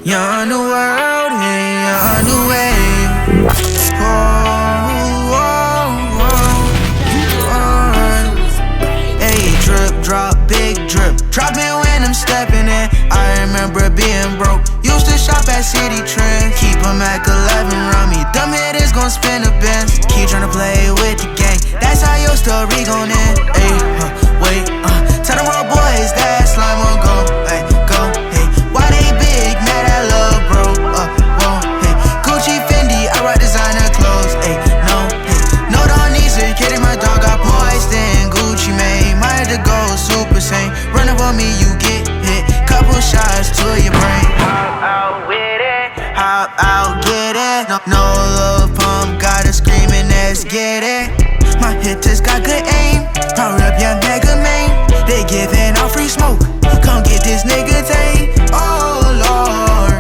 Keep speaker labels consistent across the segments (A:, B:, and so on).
A: You're on the world, hey, you're on the way. Hey, drip, drop, big drip. Drop it when I'm stepping in. I remember being broke. Used to shop at City Trend. Keep 'em at 11 round me. Dumb hitters gon' spin a Benz. Keep tryna play with the gang. That's how your story gon' end. Hey, wait, tell the road boys that slime won't go. Hey, go, hey. Why they big, mad at love, bro? Whoa, hey. Gucci, Fendi, I rock designer clothes. Hey, no, hey. No, don't need security, my dog got poised in Gucci, man. Might have to go super sane. Run up on me, you get hit. Couple shots to your brain. Hop out with it, hop out, get it. No love pump, gotta screaming, let's get it. My hitters got good aim. Power up, young mega man. They giving out free smoke. Come get this nigga tame. Oh Lord,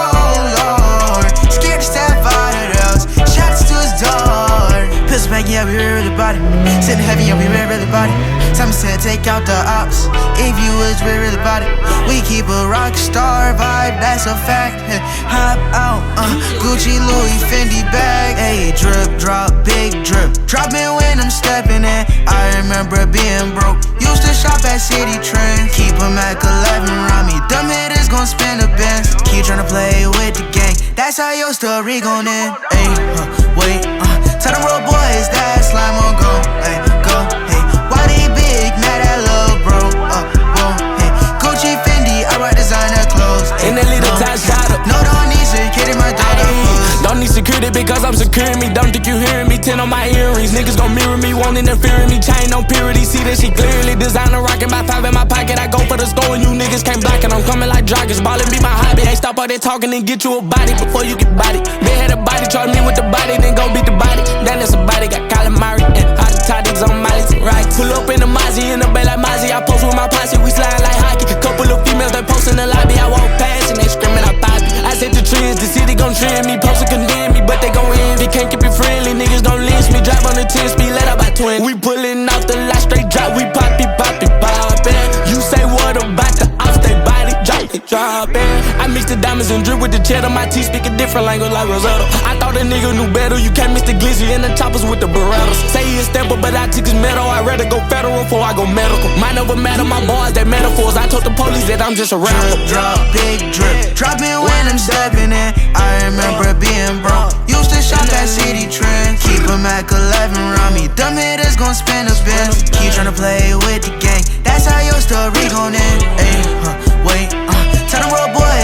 A: scared to step out of those. Shots to his door. Pistol back, yeah, we really body. Sitting heavy, yeah, we really body. Time said take out the ops. If you was really about it, we keep a rock star vibe, that's a fact. Hop out, Gucci, Louis, Fendi bag. Hey, drip, drop, big drip. Drop it when I'm stepping in. I remember being broke. Used to shop at City Trend. Keep 'em at 11 round me. Dumb hitters gon' spin a Benz. Keep tryna play with the gang. That's how your story gon' end. Hey, wait, tell the road boys that slime won't go. Hey, go, hey. Why they big, mad at love, bro? Whoa, hey. Gucci, Fendi, I rock designer clothes. Ay,
B: in that little tie shot up.
A: No, don't need security, my dog.
B: Don't need security because I'm securing me. Don't think you hearing me. 10 on my earrings. Niggas gon' mirror me, won't interfere in me. Chain on purity, see that she clearly. Designer rockin' by 5 in my pocket. I go for the store and you niggas can't block it. I'm coming like joggers. Ballin' be my hobby. Ain't stop all that talking and get you a body before you get body. They had a body, charge me with the body, then go beat the body. Then there's a body, got calamari and hot toddies on Miley's right. Pull up in the Mozzie, in the bay like Mozzie. I post with my posse, we slide like hockey. Couple of females, they post in the lobby. I walk past and they screaming out Bobby. I set the trends, the city gon' trend me. Post and condemn me, but they gon' end. They can't keep it friendly, niggas don't lynch me. Drive on the 10 speed, let out by 20. We pullin' off the lot, straight drop. We poppin'. You say what about the off, they body droppin'. I mix the diamonds and drip with the cheddar. My teeth speak a different language like Rosetta. I thought a nigga knew better. You can't mix the glizzy and the choppers with the Berettas. Say he a stepper, but I took his metal. I'd rather go federal before I go medical. Mine over matter, my boys, they metaphors. I told the police that I'm just a rapper.
A: Drip, drop, big drip. Drop it when I'm stepping in. I remember being broke. Used to shop at City Trend. Keep 'em at 11 round me. Dumb hitters gon' spin a Benz. Keep tryna play with the gang. That's how your story gon' end. Ay, wait, tell the road boy